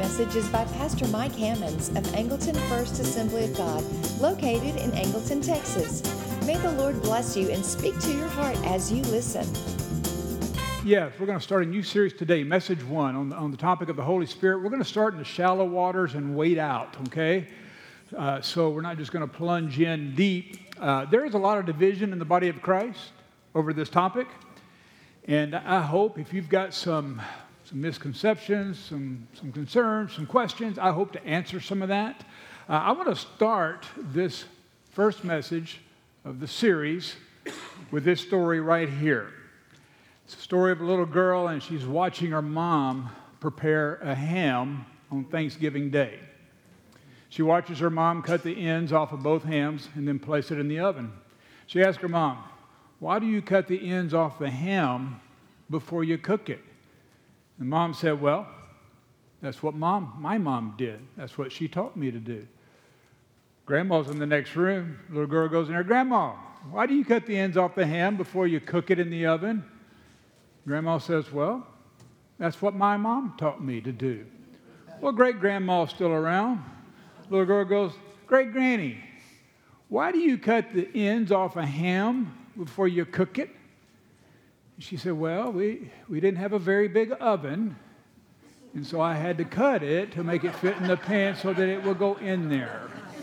message is by Pastor Mike Hammonds of Angleton First Assembly of God, located in Angleton, Texas. May the Lord bless you and speak to your heart as you listen. Yes, we're going to start a new series today, Message 1, on the topic of the Holy Spirit. We're going to start in the shallow waters and wade out, okay? So we're not just going to plunge in deep. There is a lot of division in the body of Christ over this topic. And I hope if you've got some misconceptions, some concerns, some questions, I hope to answer some of that. I want to start this first message of the series with this story right here. It's a story of a little girl, and she's watching her mom prepare a ham on Thanksgiving Day. She watches her mom cut the ends off of both hams and then place it in the oven. She asks her mom, "Why do you cut the ends off the ham before you cook it?" And mom said, "Well, that's what my mom did. That's what she taught me to do." Grandma's in the next room. The little girl goes in there, "Grandma, why do you cut the ends off the ham before you cook it in the oven?" Grandma says, "Well, that's what my mom taught me to do." Well, great-grandma's still around. Little girl goes, "Great-granny, why do you cut the ends off a ham before you cook it?" She said, "Well, we didn't have a very big oven, and so I had to cut it to make it fit in the pan so that it will go in there."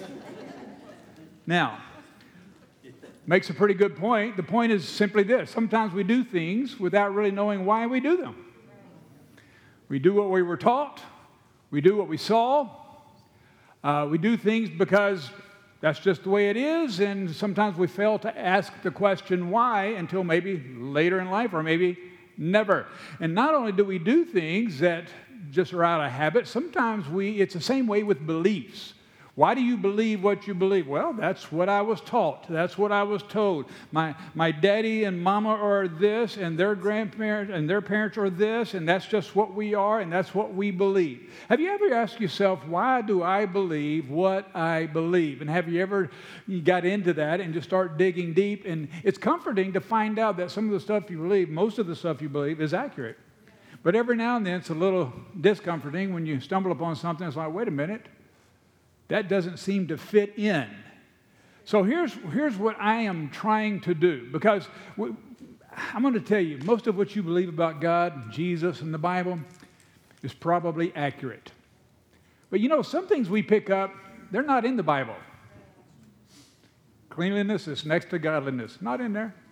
Now, makes a pretty good point. The point is simply this. Sometimes we do things without really knowing why we do them. We do what we were taught. We do what we saw. We do things because that's just the way it is, and sometimes we fail to ask the question why until maybe later in life or maybe never. And not only do we do things that just are out of habit, sometimes it's the same way with beliefs. Why do you believe what you believe? Well, that's what I was taught. That's what I was told. My daddy and mama are this, and their grandparents and their parents are this, and that's just what we are, and that's what we believe. Have you ever asked yourself, why do I believe what I believe? And have you ever got into that and just start digging deep? And it's comforting to find out that some of the stuff you believe, most of the stuff you believe, is accurate. But every now and then it's a little discomforting when you stumble upon something that's like, wait a minute. That doesn't seem to fit in. So here's what I am trying to do, because I'm going to tell you, most of what you believe about God, Jesus, and the Bible is probably accurate. But you know, some things we pick up, they're not in the Bible. Cleanliness is next to godliness. Not in there.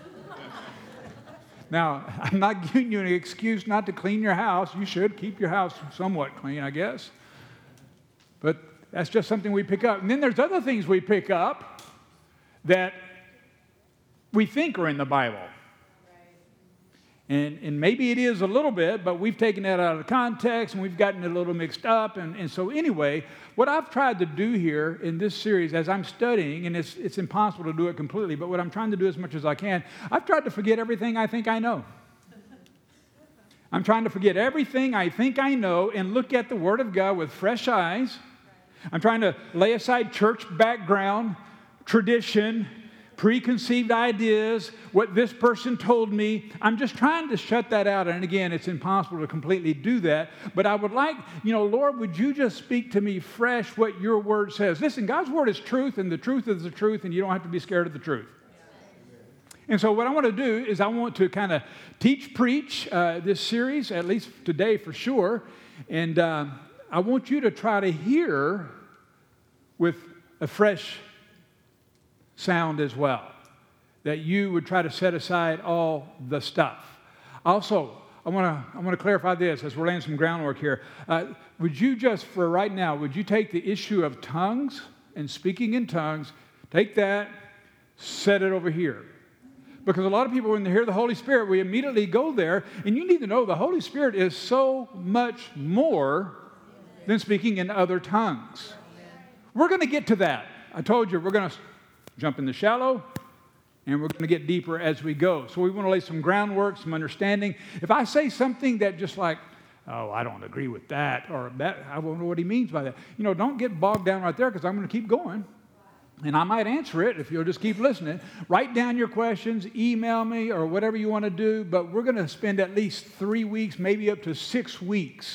Now, I'm not giving you an excuse not to clean your house. You should keep your house somewhat clean, I guess. But that's just something we pick up. And then there's other things we pick up that we think are in the Bible. And maybe it is a little bit, but we've taken that out of context and we've gotten it a little mixed up. And so anyway, what I've tried to do here in this series as I'm studying, and it's impossible to do it completely, but what I'm trying to do as much as I can, I've tried to forget everything I think I know. I'm trying to forget everything I think I know and look at the Word of God with fresh eyes. I'm trying to lay aside church background, tradition, preconceived ideas, what this person told me. I'm just trying to shut that out. And again, it's impossible to completely do that. But I would like, Lord, would you just speak to me fresh what your word says? Listen, God's word is truth, and the truth is the truth, and you don't have to be scared of the truth. And so what I want to do is I want to kind of preach this series, at least today for sure. And I want you to try to hear with a fresh sound as well, that you would try to set aside all the stuff. Also, I want to clarify this as we're laying some groundwork here. Would you just, for right now, would you take the issue of tongues and speaking in tongues, take that, set it over here? Because a lot of people, when they hear the Holy Spirit, we immediately go there, and you need to know the Holy Spirit is so much more than speaking in other tongues. We're going to get to that. I told you we're going to jump in the shallow, and we're going to get deeper as we go. So we want to lay some groundwork, some understanding. If I say something that just like, oh, I don't agree with that, or that, I won't know what he means by that. Don't get bogged down right there, because I'm going to keep going. And I might answer it if you'll just keep listening. Write down your questions, email me, or whatever you want to do. But we're going to spend at least 3 weeks, maybe up to 6 weeks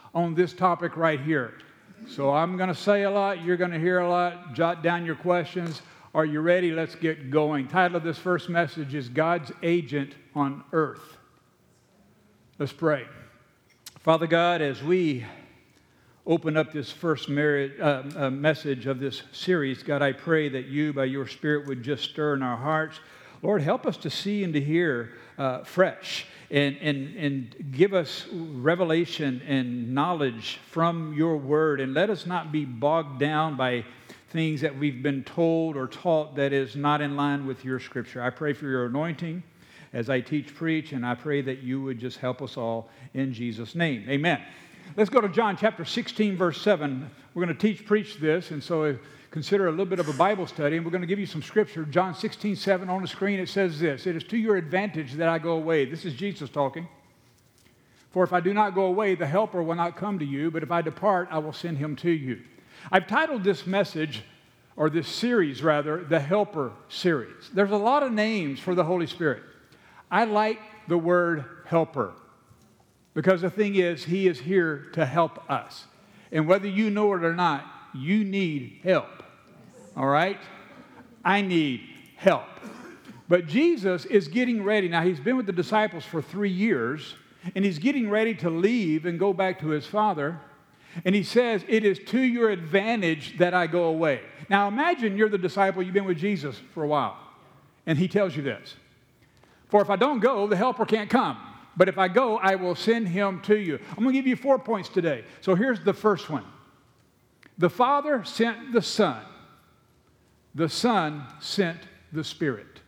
on this topic right here. So I'm going to say a lot. You're going to hear a lot. Jot down your questions. Are you ready? Let's get going. Title of this first message is God's Agent on Earth. Let's pray. Father God, as we open up this first message of this series, God, I pray that you, by your Spirit, would just stir in our hearts. Lord, help us to see and to hear fresh and give us revelation and knowledge from your word. And let us not be bogged down by things that we've been told or taught that is not in line with your scripture. I pray for your anointing as I teach, preach, and I pray that you would just help us all in Jesus' name. Amen. Let's go to John chapter 16, verse 7. We're going to teach, preach this, and so consider a little bit of a Bible study, and we're going to give you some scripture. John 16, 7 on the screen, it says this: "It is to your advantage that I go away." This is Jesus talking. "For if I do not go away, the Helper will not come to you, but if I depart, I will send him to you." I've titled this message, or this series rather, the Helper series. There's a lot of names for the Holy Spirit. I like the word helper because the thing is, he is here to help us. And whether you know it or not, you need help. All right? I need help. But Jesus is getting ready. Now, he's been with the disciples for 3 years, and he's getting ready to leave and go back to his Father. And he says, "It is to your advantage that I go away." Now, imagine you're the disciple, you've been with Jesus for a while, and he tells you this: "For if I don't go, the Helper can't come. But if I go, I will send him to you." I'm going to give you 4 points today. So here's the first one. The Father sent the Son. The Son sent the Spirit.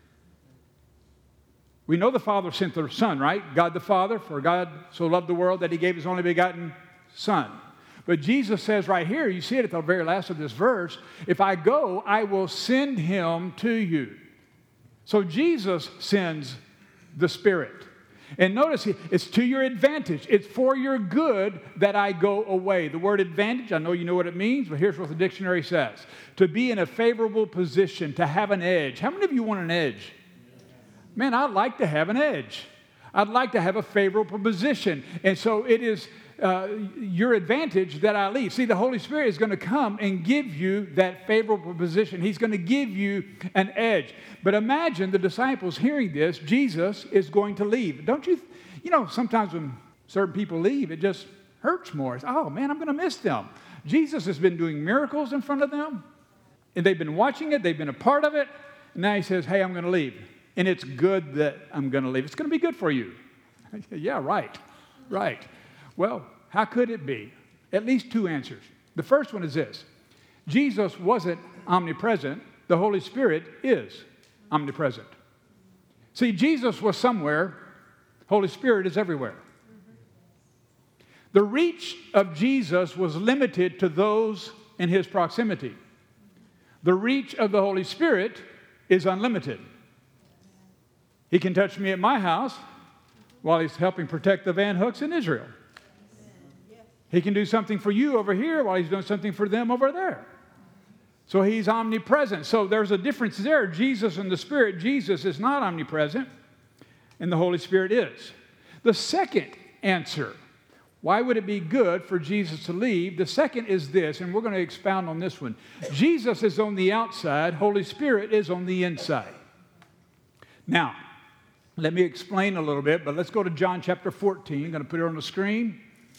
We know the Father sent the Son, right? God the Father, "For God so loved the world that he gave his only begotten Son." But Jesus says right here, you see it at the very last of this verse, "If I go, I will send him to you." So Jesus sends the Spirit. And notice, it's to your advantage. It's for your good that I go away. The word advantage, I know you know what it means, but here's what the dictionary says: to be in a favorable position, to have an edge. How many of you want an edge? Man, I'd like to have an edge. I'd like to have a favorable position. And so it is your advantage that I leave. See, the Holy Spirit is going to come and give you that favorable position. He's going to give you an edge. But imagine the disciples hearing this. Jesus is going to leave. Don't you, sometimes when certain people leave, it just hurts more. It's, oh man, I'm going to miss them. Jesus has been doing miracles in front of them, and they've been watching it. They've been a part of it. And now he says, "Hey, I'm going to leave. And it's good that I'm going to leave. It's going to be good for you." Yeah, right. Well, how could it be? At least 2 answers. The first one is this: Jesus wasn't omnipresent. The Holy Spirit is omnipresent. See, Jesus was somewhere. Holy Spirit is everywhere. The reach of Jesus was limited to those in his proximity. The reach of the Holy Spirit is unlimited. He can touch me at my house while he's helping protect the Van Hooks in Israel. He can do something for you over here while he's doing something for them over there. So he's omnipresent. So there's a difference there. Jesus and the Spirit. Jesus is not omnipresent, and the Holy Spirit is. The second answer, why would it be good for Jesus to leave? The second is this, and we're going to expound on this one. Jesus is on the outside. Holy Spirit is on the inside. Now, let me explain a little bit, but let's go to John chapter 14. I'm going to put it on the screen.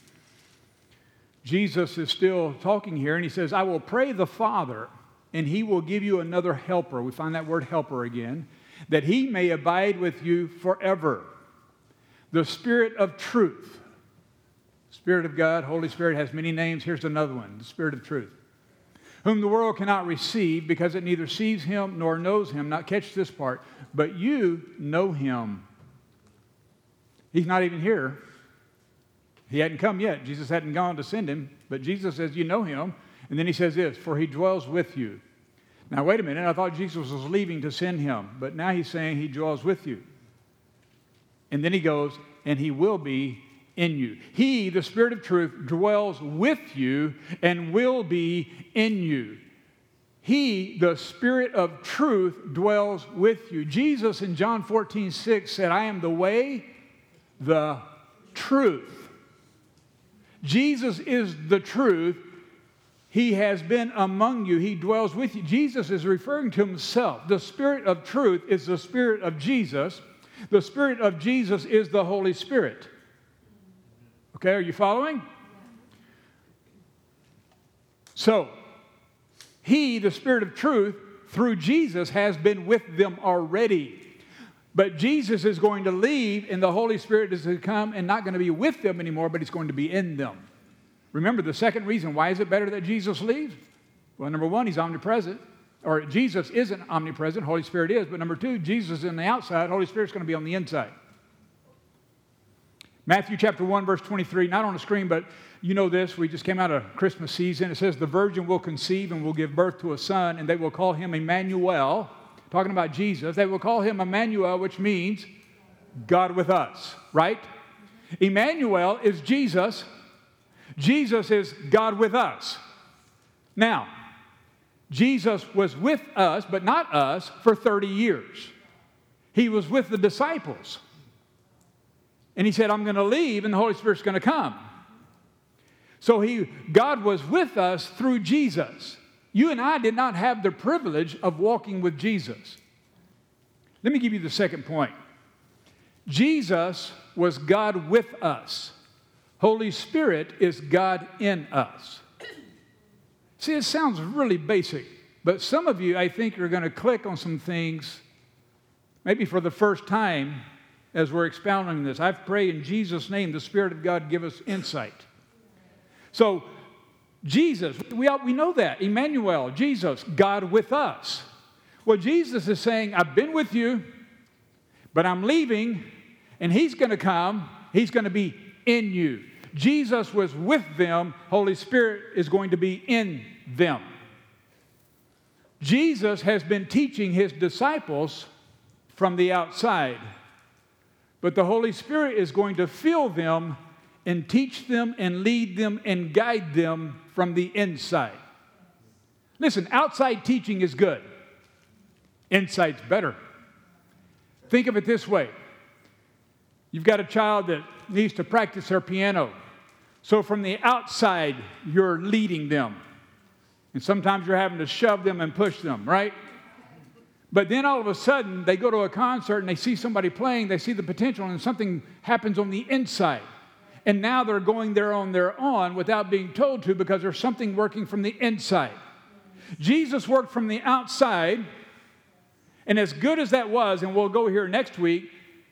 Jesus is still talking here, and he says, "I will pray the Father, and he will give you another helper." We find that word helper again. "That he may abide with you forever. The Spirit of truth." Spirit of God, Holy Spirit has many names. Here's another one, the Spirit of truth. "Whom the world cannot receive because it neither sees him nor knows him." Now catch this part. "But you know him." He's not even here. He hadn't come yet. Jesus hadn't gone to send him. But Jesus says, you know him. And then he says this: "For he dwells with you." Now, wait a minute. I thought Jesus was leaving to send him. But now he's saying he dwells with you. And then he goes, "And he will be in you." He, the Spirit of truth, dwells with you and will be in you. He, the Spirit of truth, dwells with you. Jesus in John 14:6 said, "I am the way, the truth." Jesus is the truth. He has been among you. He dwells with you. Jesus is referring to himself. The Spirit of truth is the Spirit of Jesus. The Spirit of Jesus is the Holy Spirit. Okay, are you following? So, He, the Spirit of truth, through Jesus, has been with them already. But Jesus is going to leave, and the Holy Spirit is going to come and not going to be with them anymore, but He's going to be in them. Remember, the second reason, why is it better that Jesus leaves? Well, number one, He's omnipresent. Or Jesus isn't omnipresent, Holy Spirit is. But number two, Jesus is on the outside, Holy Spirit's going to be on the inside. Matthew chapter 1, verse 23, not on the screen, but you know this. We just came out of Christmas season. It says, the virgin will conceive and will give birth to a son, and they will call him Emmanuel. Talking about Jesus. They will call him Emmanuel, which means God with us, right? Emmanuel is Jesus. Jesus is God with us. Now, Jesus was with us, but not us, for 30 years. He was with the disciples. And He said, I'm going to leave, and the Holy Spirit's going to come. So God was with us through Jesus. You and I did not have the privilege of walking with Jesus. Let me give you the second point. Jesus was God with us. Holy Spirit is God in us. See, it sounds really basic, but some of you, I think, are going to click on some things, maybe for the first time, as we're expounding this. I pray in Jesus' name, the Spirit of God give us insight. So, Jesus, we know that. Emmanuel, Jesus, God with us. Well, Jesus is saying, I've been with you, but I'm leaving, and He's going to come. He's going to be in you. Jesus was with them. Holy Spirit is going to be in them. Jesus has been teaching His disciples from the outside, but the Holy Spirit is going to fill them and teach them and lead them and guide them from the inside. Listen, outside teaching is good. Inside's better. Think of it this way. You've got a child that needs to practice their piano. So from the outside, you're leading them. And sometimes you're having to shove them and push them, right? But then all of a sudden, they go to a concert and they see somebody playing, they see the potential, and something happens on the inside. And now they're going there on their own without being told to, because there's something working from the inside. Jesus worked from the outside, and as good as that was, and we'll go here next week,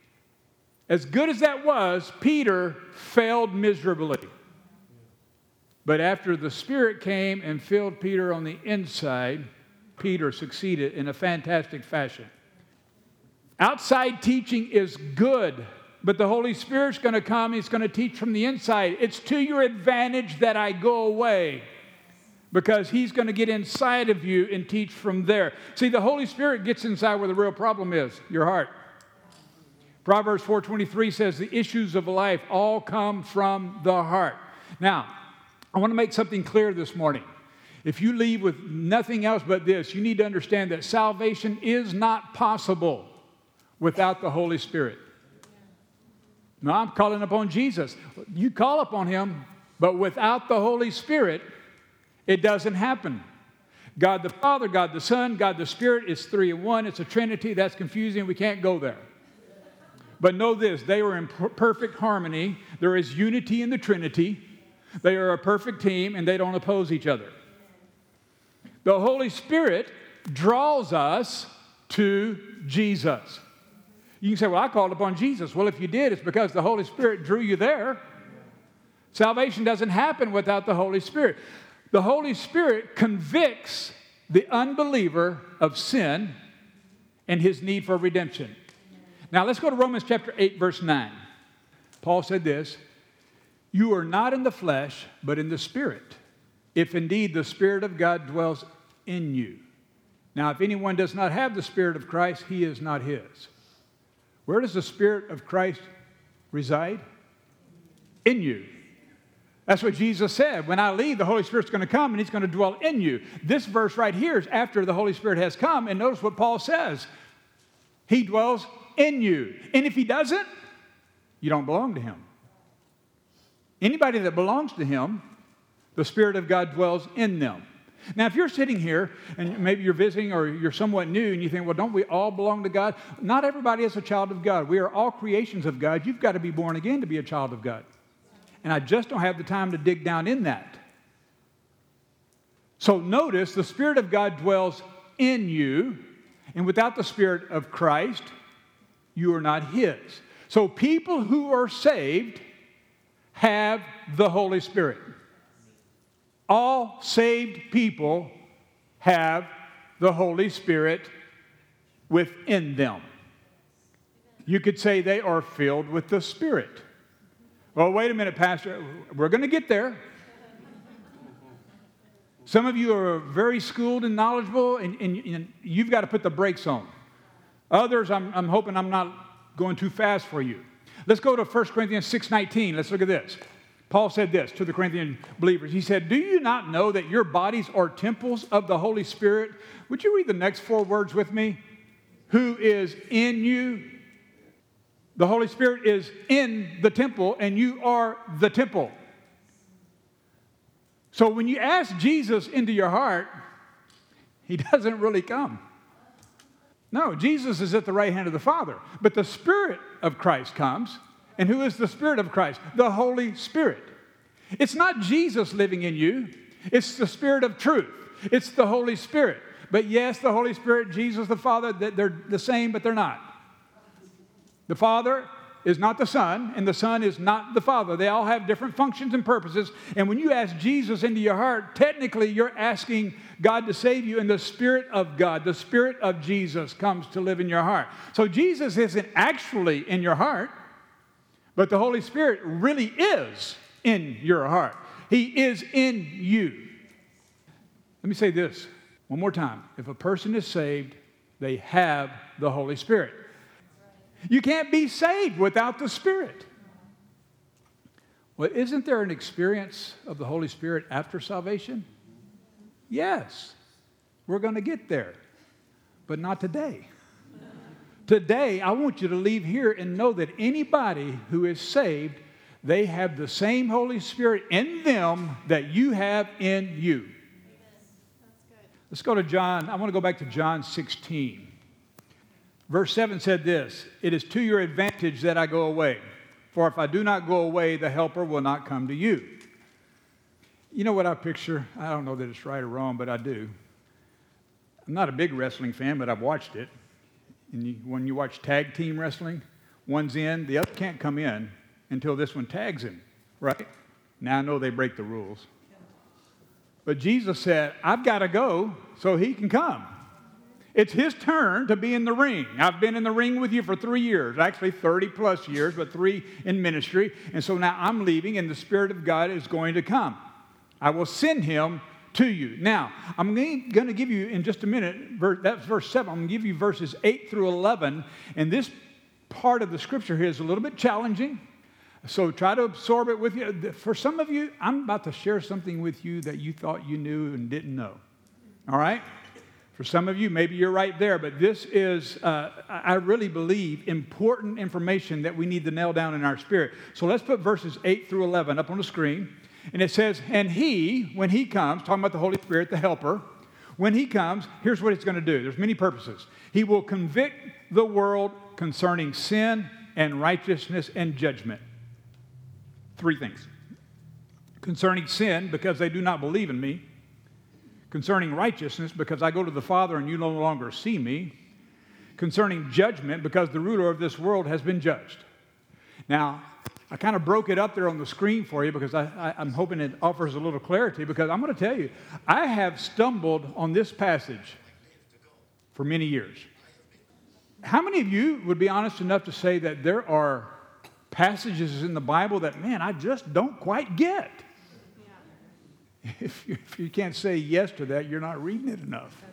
as good as that was, Peter failed miserably. But after the Spirit came and filled Peter on the inside, Peter succeeded in a fantastic fashion. Outside teaching is good, but the Holy Spirit's going to come. He's going to teach from the inside. It's to your advantage that I go away, because He's going to get inside of you and teach from there. See, the Holy Spirit gets inside where the real problem is, your heart. Proverbs 4:23 says, the issues of life all come from the heart. Now, I want to make something clear this morning. If you leave with nothing else but this, you need to understand that salvation is not possible without the Holy Spirit. No, I'm calling upon Jesus. You call upon Him, but without the Holy Spirit, it doesn't happen. God the Father, God the Son, God the Spirit is 3 in 1. It's a Trinity. That's confusing. We can't go there. But know this, they were in perfect harmony. There is unity in the Trinity. They are a perfect team, and they don't oppose each other. The Holy Spirit draws us to Jesus. You can say, well, I called upon Jesus. Well, if you did, it's because the Holy Spirit drew you there. Salvation doesn't happen without the Holy Spirit. The Holy Spirit convicts the unbeliever of sin and his need for redemption. Now, let's go to Romans chapter 8, verse 9. Paul said this, you are not in the flesh, but in the Spirit, if indeed the Spirit of God dwells in you. Now, if anyone does not have the Spirit of Christ, he is not his. Where does the Spirit of Christ reside? In you. That's what Jesus said. When I leave, the Holy Spirit's going to come and He's going to dwell in you. This verse right here is after the Holy Spirit has come, and notice what Paul says. He dwells in you. And if He doesn't, you don't belong to Him. Anybody that belongs to him, the Spirit of God dwells in them. Now, if you're sitting here and maybe you're visiting or you're somewhat new and you think, well, don't we all belong to God? Not everybody is a child of God. We are all creations of God. You've got to be born again to be a child of God. And I just don't have the time to dig down in that. So notice the Spirit of God dwells in you, and without the Spirit of Christ, you are not his. So people who are saved have the Holy Spirit. All saved people have the Holy Spirit within them. You could say they are filled with the Spirit. Well, wait a minute, Pastor. We're going to get there. Some of you are very schooled and knowledgeable, and you've got to put the brakes on. Others, I'm hoping I'm not going too fast for you. Let's go to 1 Corinthians 6:19. Let's look at this. Paul said this to the Corinthian believers. He said, do you not know that your bodies are temples of the Holy Spirit? Would you read the next 4 words with me? Who is in you? The Holy Spirit is in the temple, and you are the temple. So when you ask Jesus into your heart, he doesn't really come. No, Jesus is at the right hand of the Father. But the Spirit of Christ comes. And who is the Spirit of Christ? The Holy Spirit. It's not Jesus living in you. It's the Spirit of truth. It's the Holy Spirit. But yes, the Holy Spirit, Jesus the Father, they're the same, but they're not. The Father is not the Son, and the Son is not the Father. They all have different functions and purposes. And when you ask Jesus into your heart, technically you're asking God to save you, and the Spirit of God, the Spirit of Jesus comes to live in your heart. So Jesus isn't actually in your heart. But the Holy Spirit really is in your heart. He is in you. Let me say this one more time. If a person is saved, they have the Holy Spirit. You can't be saved without the Spirit. Well, isn't there an experience of the Holy Spirit after salvation? Yes. We're going to get there. But not today. Today, I want you to leave here and know that anybody who is saved, they have the same Holy Spirit in them that you have in you. Let's go to John. I want to go back to John 16. Verse 7 said this, it is to your advantage that I go away. For if I do not go away, the Helper will not come to you. You know what I picture? I don't know that it's right or wrong, but I do. I'm not a big wrestling fan, but I've watched it. And when you watch tag team wrestling, one's in, the other can't come in until this one tags him, right? Now I know they break the rules. But Jesus said, I've got to go so he can come. It's his turn to be in the ring. I've been in the ring with you for 3 years, actually 30 plus years, but 3 in ministry. And so now I'm leaving and the Spirit of God is going to come. I will send him to you. Now, I'm going to give you in just a minute, that's verse 7, I'm going to give you verses 8 through 11, and this part of the scripture here is a little bit challenging, so try to absorb it with you. For some of you, I'm about to share something with you that you thought you knew and didn't know, all right? For some of you, maybe you're right there, but this is, I really believe, important information that we need to nail down in our spirit. So let's put verses 8 through 11 up on the screen. And it says, and he, when he comes, talking about the Holy Spirit, the helper, when he comes, here's what it's going to do. There's many purposes. He will convict the world concerning sin and righteousness and judgment. 3 things. Concerning sin, because they do not believe in me. Concerning righteousness, because I go to the Father and you no longer see me. Concerning judgment, because the ruler of this world has been judged. Now, I kind of broke it up there on the screen for you because I'm hoping it offers a little clarity, because I'm going to tell you, I have stumbled on this passage for many years. How many of you would be honest enough to say that there are passages in the Bible that, man, I just don't quite get? Yeah. If you can't say yes to that, you're not reading it enough.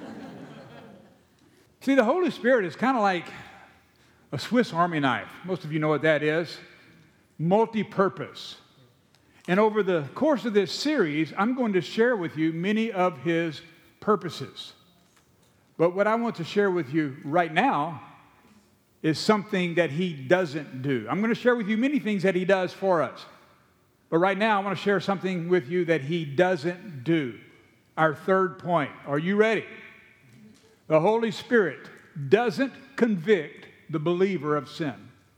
See, the Holy Spirit is kind of like a Swiss Army knife. Most of you know what that is. Multi-purpose. And over the course of this series, I'm going to share with you many of his purposes. But what I want to share with you right now is something that he doesn't do. I'm going to share with you many things that he does for us. But right now, I want to share something with you that he doesn't do. Our third point. Are you ready? The Holy Spirit doesn't convict the believer of sin.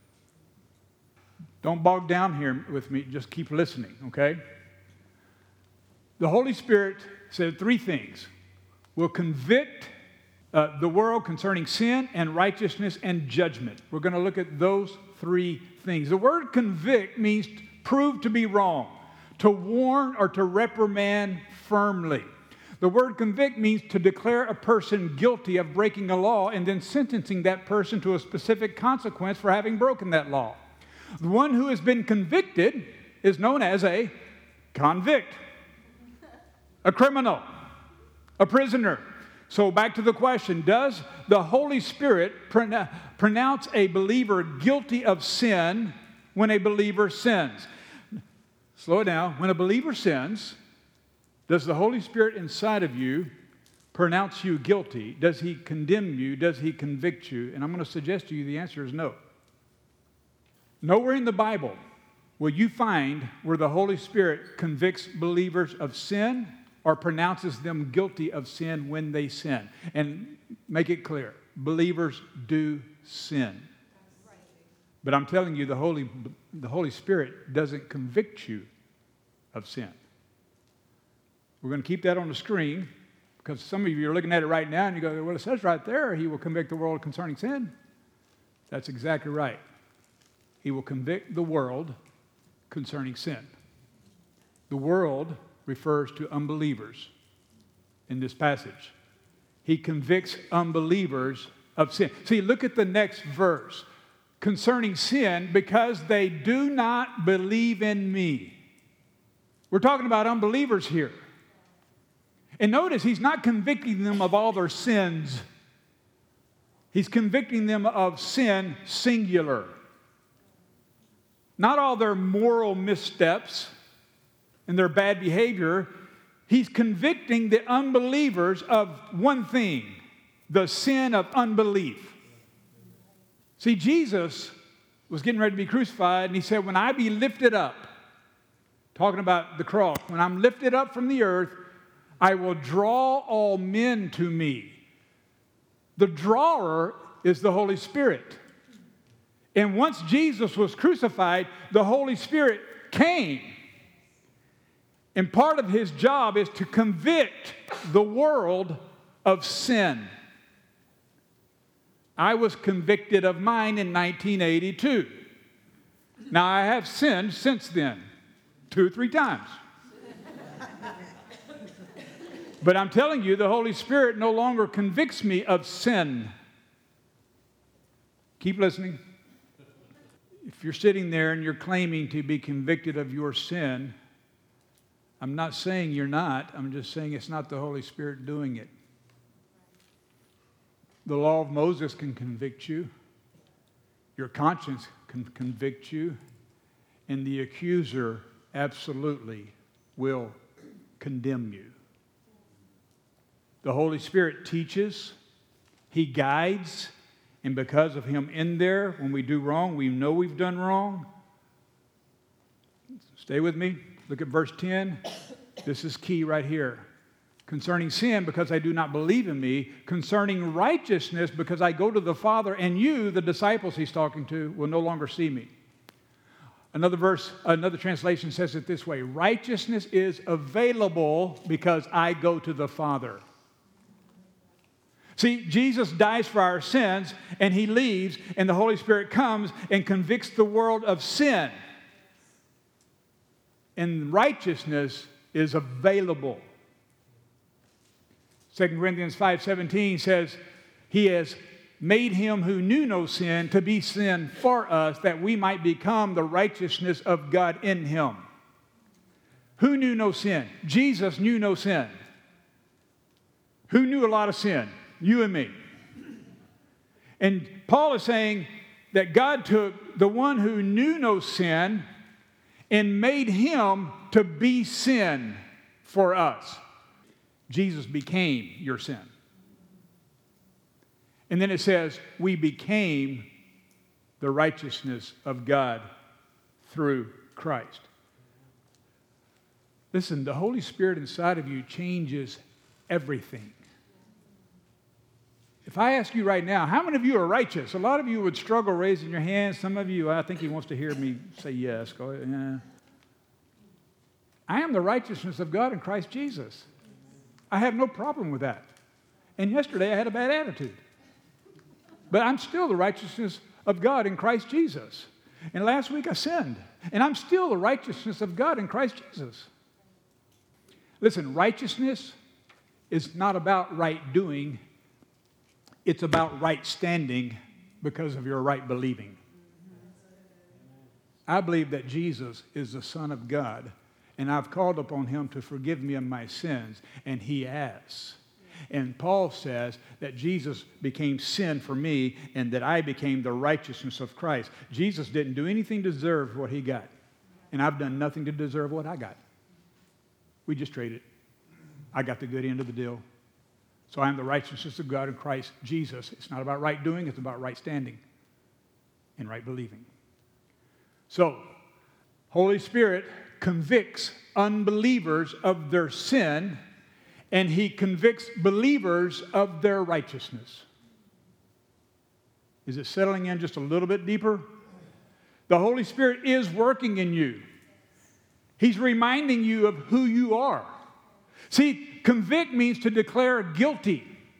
Don't bog down here with me. Just keep listening, okay? The Holy Spirit said three things. Will convict the world concerning sin and righteousness and judgment. We're going to look at those three things. The word convict means prove to be wrong, to warn or to reprimand firmly. The word convict means to declare a person guilty of breaking a law and then sentencing that person to a specific consequence for having broken that law. The one who has been convicted is known as a convict, a criminal, a prisoner. So back to the question, does the Holy Spirit pronounce a believer guilty of sin when a believer sins? Slow it down. When a believer sins, does the Holy Spirit inside of you pronounce you guilty? Does he condemn you? Does he convict you? And I'm going to suggest to you the answer is no. Nowhere in the Bible will you find where the Holy Spirit convicts believers of sin or pronounces them guilty of sin when they sin. And make it clear, believers do sin. But I'm telling you, the Holy Spirit doesn't convict you of sin. We're going to keep that on the screen because some of you are looking at it right now and you go, well, it says right there, he will convict the world concerning sin. That's exactly right. He will convict the world concerning sin. The world refers to unbelievers in this passage. He convicts unbelievers of sin. See, look at the next verse. Concerning sin, because they do not believe in me. We're talking about unbelievers here. And notice, he's not convicting them of all their sins. He's convicting them of sin, singular. Not all their moral missteps and their bad behavior. He's convicting the unbelievers of one thing, the sin of unbelief. See, Jesus was getting ready to be crucified, and he said, when I be lifted up, talking about the cross, when I'm lifted up from the earth, I will draw all men to me. The drawer is the Holy Spirit. And once Jesus was crucified, the Holy Spirit came. And part of his job is to convict the world of sin. I was convicted of mine in 1982. Now, I have sinned since then, 2 or 3 times. But I'm telling you, the Holy Spirit no longer convicts me of sin. Keep listening. If you're sitting there and you're claiming to be convicted of your sin, I'm not saying you're not. I'm just saying it's not the Holy Spirit doing it. The law of Moses can convict you. Your conscience can convict you. And the accuser absolutely will condemn you. The Holy Spirit teaches. He guides. And because of him in there, when we do wrong, we know we've done wrong. Stay with me. Look at verse 10. This is key right here. Concerning sin, because I do not believe in me. Concerning righteousness, because I go to the Father, and you, the disciples he's talking to, will no longer see me. Another translation says it this way. Righteousness is available because I go to the Father. See, Jesus dies for our sins, and he leaves, and the Holy Spirit comes and convicts the world of sin. And righteousness is available. 2 Corinthians 5:17 says, he has made him who knew no sin to be sin for us, that we might become the righteousness of God in him. Who knew no sin? Jesus knew no sin. Who knew a lot of sin? You and me. And Paul is saying that God took the one who knew no sin and made him to be sin for us. Jesus became your sin. And then it says, we became the righteousness of God through Christ. Listen, the Holy Spirit inside of you changes everything. If I ask you right now, how many of you are righteous? A lot of you would struggle raising your hands. Some of you, I think he wants to hear me say yes. Go ahead. Yeah. I am the righteousness of God in Christ Jesus. I have no problem with that. And yesterday I had a bad attitude. But I'm still the righteousness of God in Christ Jesus. And last week I sinned. And I'm still the righteousness of God in Christ Jesus. Listen, righteousness is not about right doing. It's about right standing because of your right believing. I believe that Jesus is the Son of God, and I've called upon him to forgive me of my sins, and he has. And Paul says that Jesus became sin for me and that I became the righteousness of Christ. Jesus didn't do anything to deserve what he got, and I've done nothing to deserve what I got. We just traded. I got the good end of the deal. So I am the righteousness of God in Christ Jesus. It's not about right doing, it's about right standing and right believing. So, Holy Spirit convicts unbelievers of their sin, and he convicts believers of their righteousness. Is it settling in just a little bit deeper? The Holy Spirit is working in you. He's reminding you of who you are. See, convict means to declare guilty.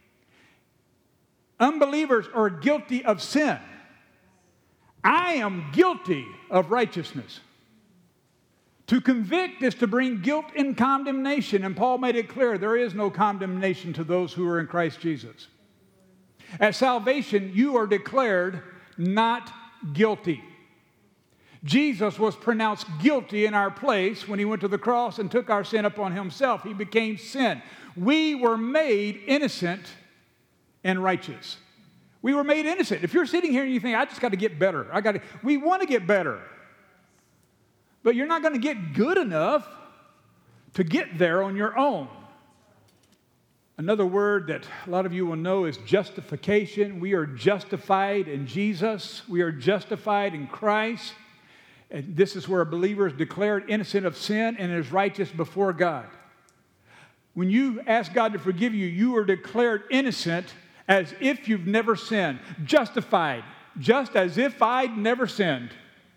Unbelievers are guilty of sin. I am guilty of righteousness. To convict is to bring guilt and condemnation, and Paul made it clear there is no condemnation to those who are in Christ Jesus. At salvation, you are declared not guilty. Jesus was pronounced guilty in our place when he went to the cross and took our sin upon himself. He became sin. We were made innocent and righteous. We were made innocent. If you're sitting here and you think, I just got to get better. We want to get better. But you're not going to get good enough to get there on your own. Another word that a lot of you will know is justification. We are justified in Jesus. We are justified in Christ. And this is where a believer is declared innocent of sin and is righteous before God. When you ask God to forgive you, you are declared innocent as if you've never sinned. Justified, just as if I'd never sinned.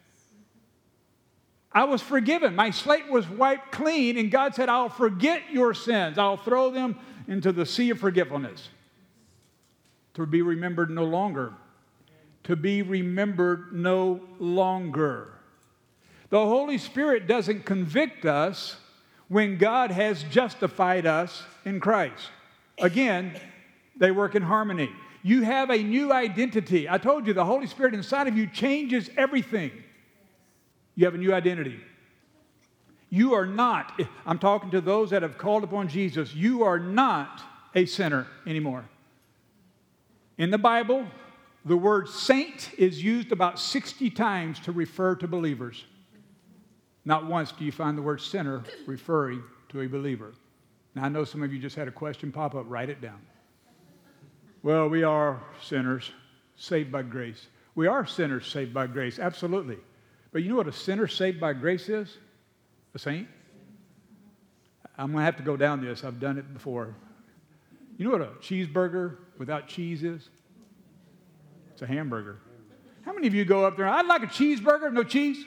I was forgiven. My slate was wiped clean, and God said, I'll forget your sins. I'll throw them into the sea of forgetfulness. To be remembered no longer. To be remembered no longer. The Holy Spirit doesn't convict us when God has justified us in Christ. Again, they work in harmony. You have a new identity. I told you the Holy Spirit inside of you changes everything. You have a new identity. You are not, I'm talking to those that have called upon Jesus, you are not a sinner anymore. In the Bible, the word saint is used about 60 times to refer to believers. Not once do you find the word sinner referring to a believer. Now, I know some of you just had a question pop up. Write it down. Well, we are sinners saved by grace. We are sinners saved by grace, absolutely. But you know what a sinner saved by grace is? A saint? I'm going to have to go down this. I've done it before. You know what a cheeseburger without cheese is? It's a hamburger. How many of you go up there, I'd like a cheeseburger, no cheese?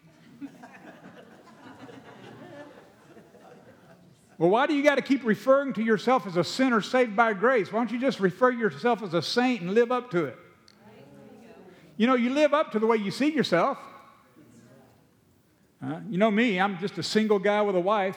Well, why do you got to keep referring to yourself as a sinner saved by grace? Why don't you just refer yourself as a saint and live up to it? You know, you live up to the way you see yourself. You know me, I'm just a single guy with a wife.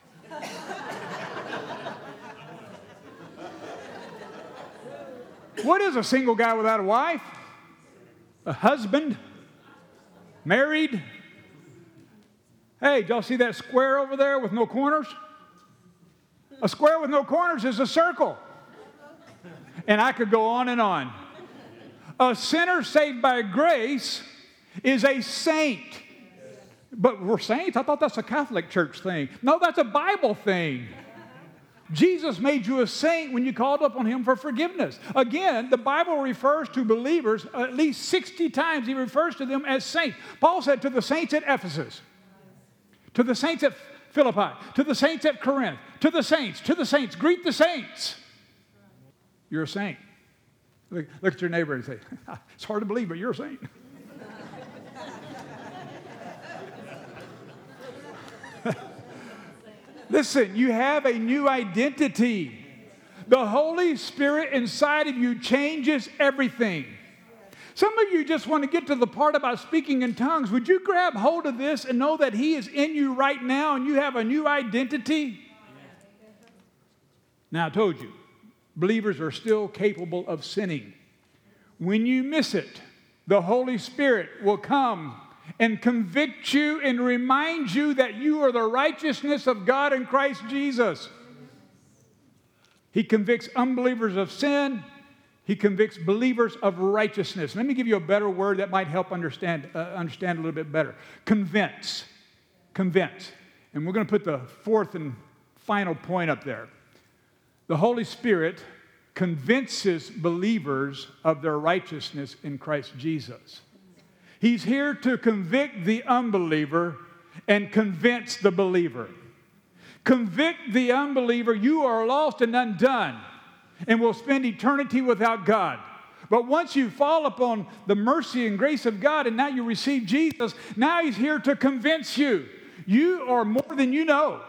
What is a single guy without a wife? A husband? Married? Hey, did y'all see that square over there with no corners? A square with no corners is a circle. And I could go on and on. A sinner saved by grace is a saint. But we're saints? I thought that's a Catholic church thing. No, that's a Bible thing. Jesus made you a saint when you called upon him for forgiveness. Again, the Bible refers to believers at least 60 times. He refers to them as saints. Paul said to the saints at Ephesus, to the saints at Philippi, to the saints at Corinth, to the saints, greet the saints. You're a saint. Look at your neighbor and say, it's hard to believe, but you're a saint. Listen, you have a new identity. The Holy Spirit inside of you changes everything. Some of you just want to get to the part about speaking in tongues. Would you grab hold of this and know that He is in you right now and you have a new identity? Now, I told you, believers are still capable of sinning. When you miss it, the Holy Spirit will come and convict you and remind you that you are the righteousness of God in Christ Jesus. He convicts unbelievers of sin. He convicts believers of righteousness. Let me give you a better word that might help understand a little bit better. Convince. Convince. And we're going to put the fourth and final point up there. The Holy Spirit convinces believers of their righteousness in Christ Jesus. He's here to convict the unbeliever and convince the believer. Convict the unbeliever, you are lost and undone and will spend eternity without God. But once you fall upon the mercy and grace of God and now you receive Jesus, now He's here to convince you. You are more than you know.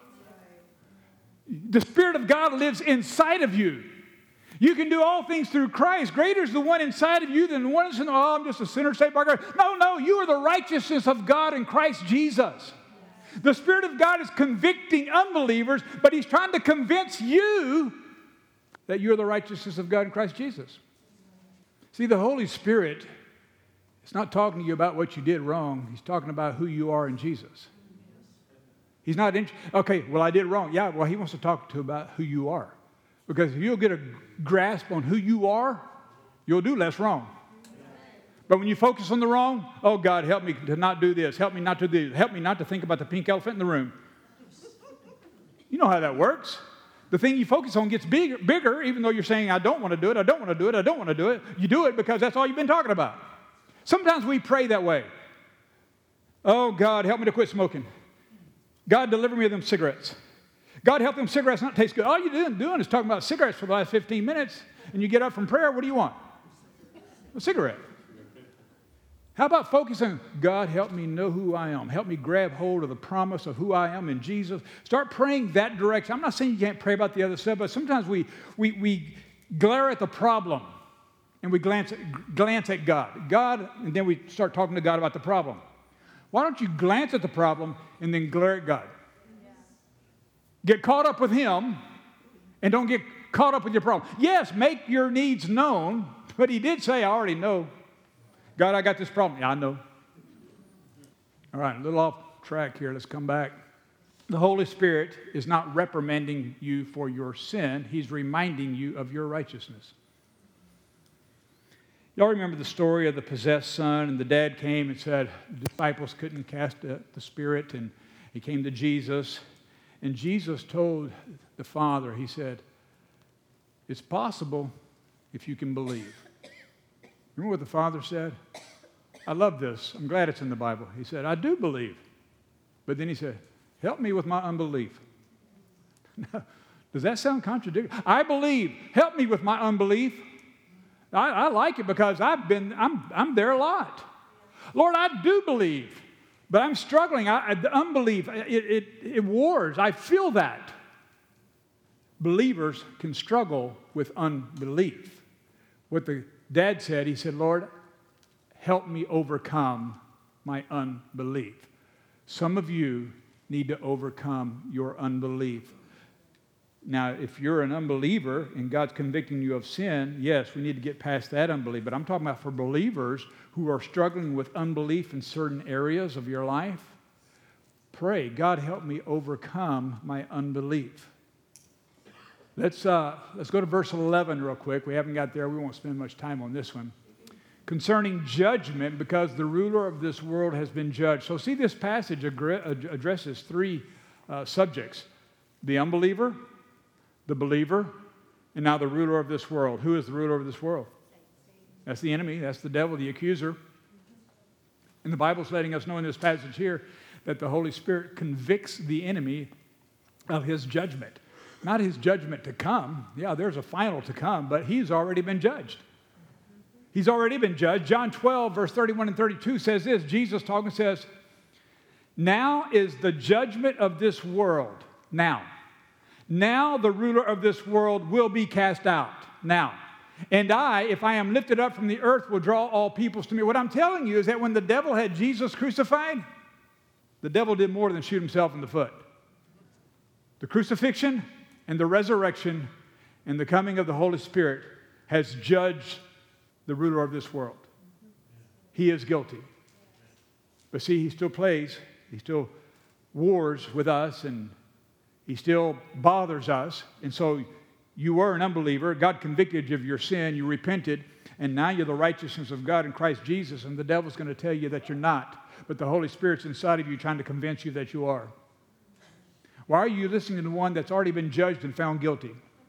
The Spirit of God lives inside of you. You can do all things through Christ. Greater is the one inside of you than the one that's in, oh, I'm just a sinner saved by God. No, you are the righteousness of God in Christ Jesus. The Spirit of God is convicting unbelievers, but He's trying to convince you that you're the righteousness of God in Christ Jesus. See, the Holy Spirit is not talking to you about what you did wrong. He's talking about who you are in Jesus. He's not, okay, well, I did wrong. Yeah, well, He wants to talk to you about who you are. Because if you'll get a grasp on who you are, you'll do less wrong. But when you focus on the wrong, oh, God, help me to not do this. Help me not to do this. Help me not to think about the pink elephant in the room. You know how that works. The thing you focus on gets bigger, even though you're saying, I don't want to do it, I don't want to do it, I don't want to do it. You do it because that's all you've been talking about. Sometimes we pray that way. Oh, God, help me to quit smoking. God, deliver me of them cigarettes. God, help them cigarettes not taste good. All you're doing is talking about cigarettes for the last 15 minutes, and you get up from prayer, what do you want? A cigarette. How about focusing, God, help me know who I am. Help me grab hold of the promise of who I am in Jesus. Start praying that direction. I'm not saying you can't pray about the other stuff, but sometimes we glare at the problem, and we glance at God, and then we start talking to God about the problem. Why don't you glance at the problem and then glare at God? Get caught up with Him and don't get caught up with your problem. Yes, make your needs known, but He did say, I already know. God, I got this problem. Yeah, I know. All right, a little off track here. Let's come back. The Holy Spirit is not reprimanding you for your sin. He's reminding you of your righteousness. Y'all remember the story of the possessed son, and the dad came and said the disciples couldn't cast the spirit, and he came to Jesus. And Jesus told the father, He said, it's possible if you can believe. Remember what the father said? I love this. I'm glad it's in the Bible. He said, I do believe. But then He said, help me with my unbelief. Does that sound contradictory? I believe. Help me with my unbelief. I like it because I'm there a lot. Lord, I do believe. But I'm struggling. The unbelief, it wars. I feel that. Believers can struggle with unbelief. What the dad said, he said, Lord, help me overcome my unbelief. Some of you need to overcome your unbelief. Now, if you're an unbeliever and God's convicting you of sin, yes, we need to get past that unbelief. But I'm talking about for believers who are struggling with unbelief in certain areas of your life. Pray, God, help me overcome my unbelief. Let's go to verse 11 real quick. We haven't got there. We won't spend much time on this one. Concerning judgment, because the ruler of this world has been judged. So see, this passage addresses three subjects. The unbeliever, the believer, and now the ruler of this world. Who is the ruler of this world? That's the enemy. That's the devil, the accuser. And the Bible's letting us know in this passage here that the Holy Spirit convicts the enemy of his judgment. Not his judgment to come. Yeah, there's a final to come, but he's already been judged. He's already been judged. John 12, verse 31 and 32 says this. Jesus talking says, now is the judgment of this world. Now the ruler of this world will be cast out. Now. And I, if I am lifted up from the earth, will draw all peoples to me. What I'm telling you is that when the devil had Jesus crucified, the devil did more than shoot himself in the foot. The crucifixion and the resurrection and the coming of the Holy Spirit has judged the ruler of this world. He is guilty. But see, he still plays. He still wars with us, and he still bothers us. And so you were an unbeliever. God convicted you of your sin. You repented. And now you're the righteousness of God in Christ Jesus. And the devil's going to tell you that you're not. But the Holy Spirit's inside of you trying to convince you that you are. Why are you listening to the one that's already been judged and found guilty?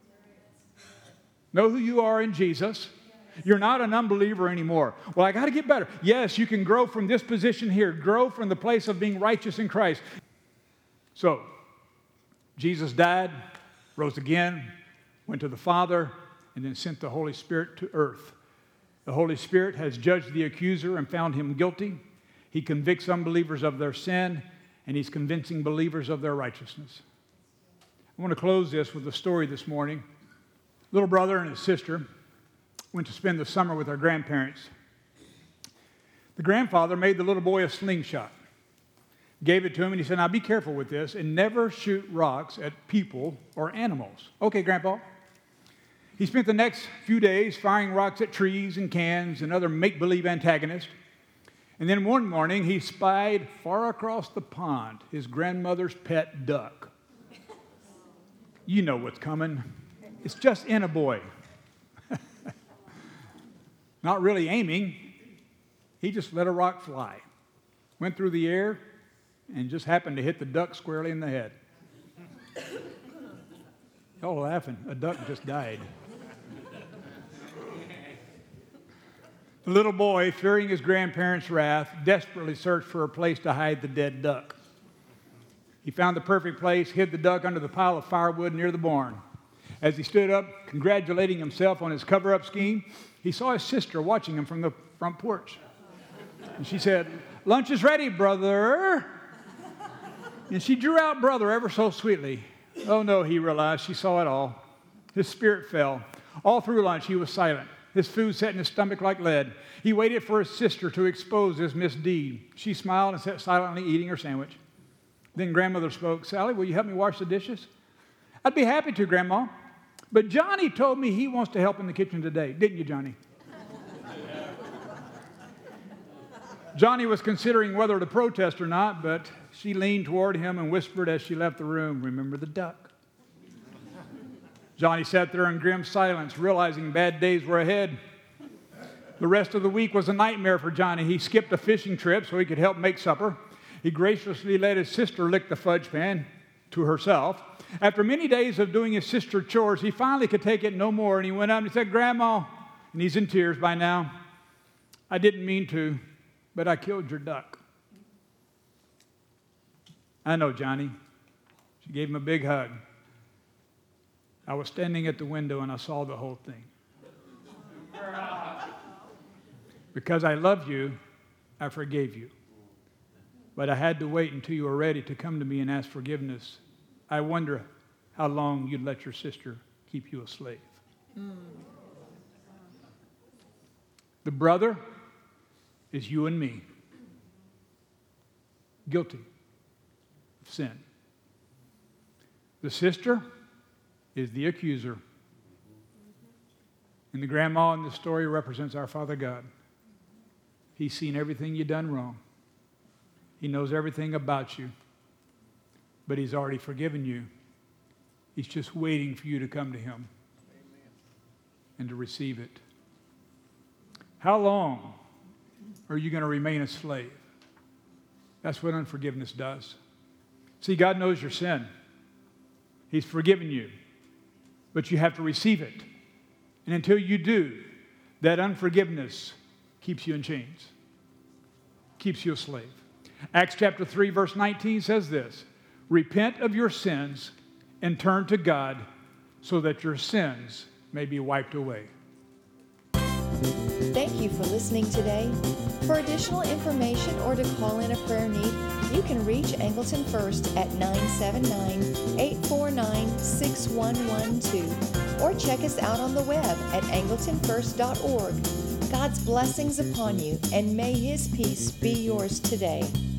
Know who you are in Jesus. You're not an unbeliever anymore. Well, I got to get better. Yes, you can grow from this position here. Grow from the place of being righteous in Christ. So, Jesus died, rose again, went to the Father, and then sent the Holy Spirit to earth. The Holy Spirit has judged the accuser and found him guilty. He convicts unbelievers of their sin, and he's convincing believers of their righteousness. I want to close this with a story this morning. Little brother and his sister went to spend the summer with their grandparents. The grandfather made the little boy a slingshot, gave it to him, and he said, now be careful with this and never shoot rocks at people or animals. Okay, Grandpa. He spent the next few days firing rocks at trees and cans and other make-believe antagonists. And then one morning, he spied far across the pond his grandmother's pet duck. You know what's coming. It's just in a boy. Not really aiming. He just let a rock fly. Went through the air and just happened to hit the duck squarely in the head. Y'all laughing. A duck just died. The little boy, fearing his grandparents' wrath, desperately searched for a place to hide the dead duck. He found the perfect place, hid the duck under the pile of firewood near the barn. As he stood up, congratulating himself on his cover-up scheme, he saw his sister watching him from the front porch. And she said, lunch is ready, brother. And she drew out brother ever so sweetly. Oh no, he realized, she saw it all. His spirit fell. All through lunch, he was silent. His food sat in his stomach like lead. He waited for his sister to expose his misdeed. She smiled and sat silently eating her sandwich. Then grandmother spoke. Sally, will you help me wash the dishes? I'd be happy to, Grandma. But Johnny told me he wants to help in the kitchen today. Didn't you, Johnny? Johnny was considering whether to protest or not, but she leaned toward him and whispered as she left the room, remember the duck. Johnny sat there in grim silence, realizing bad days were ahead. The rest of the week was a nightmare for Johnny. He skipped a fishing trip so he could help make supper. He graciously let his sister lick the fudge pan to herself. After many days of doing his sister's chores, he finally could take it no more, and he went up and he said, Grandma, and he's in tears by now, I didn't mean to, but I killed your duck. I know, Johnny. She gave him a big hug. I was standing at the window and I saw the whole thing. Because I love you, I forgave you. But I had to wait until you were ready to come to me and ask forgiveness. I wonder how long you'd let your sister keep you a slave. The brother is you and me, guilty of sin. The sister is the accuser. And the grandma in this story represents our Father God. He's seen everything you've done wrong. He knows everything about you. But he's already forgiven you. He's just waiting for you to come to him and to receive it. How long are you going to remain a slave? That's what unforgiveness does. See, God knows your sin. He's forgiven you. But you have to receive it. And until you do, that unforgiveness keeps you in chains, keeps you a slave. Acts chapter 3, verse 19 says this, repent of your sins and turn to God so that your sins may be wiped away. Thank you for listening today. For additional information or to call in a prayer need, you can reach Angleton First at 979-849-6112 or check us out on the web at angletonfirst.org. God's blessings upon you, and may His peace be yours today.